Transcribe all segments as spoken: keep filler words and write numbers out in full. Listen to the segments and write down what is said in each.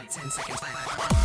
like ten seconds flat.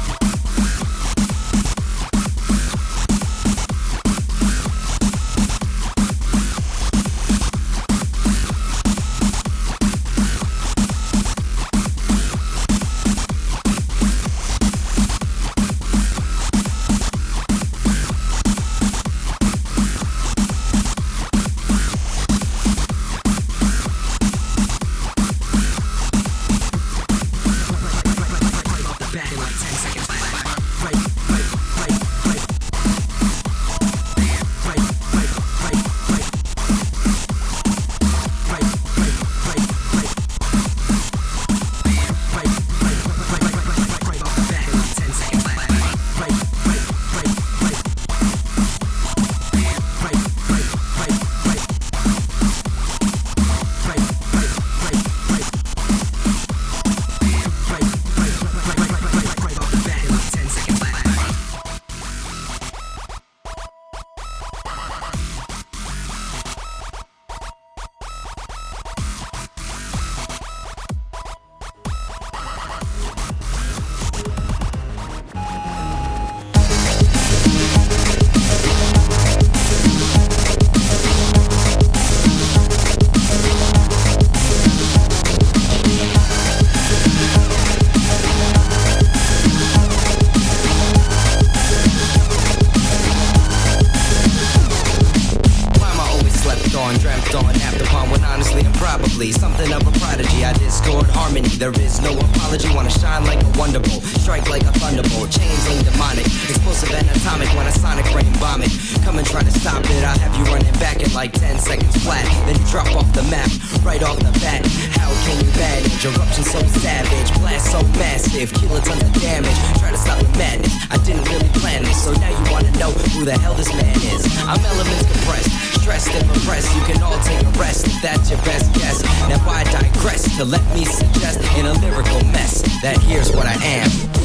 Something of a prodigy, I discord harmony. There is no apology, wanna shine like a wonderbolt, strike like a thunderbolt, chains ain't demonic, explosive and atomic when I sonic rain bomb it. Come and try to stop it, I'll have you running back in like ten seconds flat. Then you drop off the map, right off the bat. How can you manage? Eruption so savage, blast so massive, kilotons of damage. Try to stop the madness, I didn't really plan this. So now you wanna know who the hell this man is. I'm elements compressed, stressed and repressed. You can all take a rest if that's your best guess. Now I digress to let me suggest in a lyrical mess that here's what I am.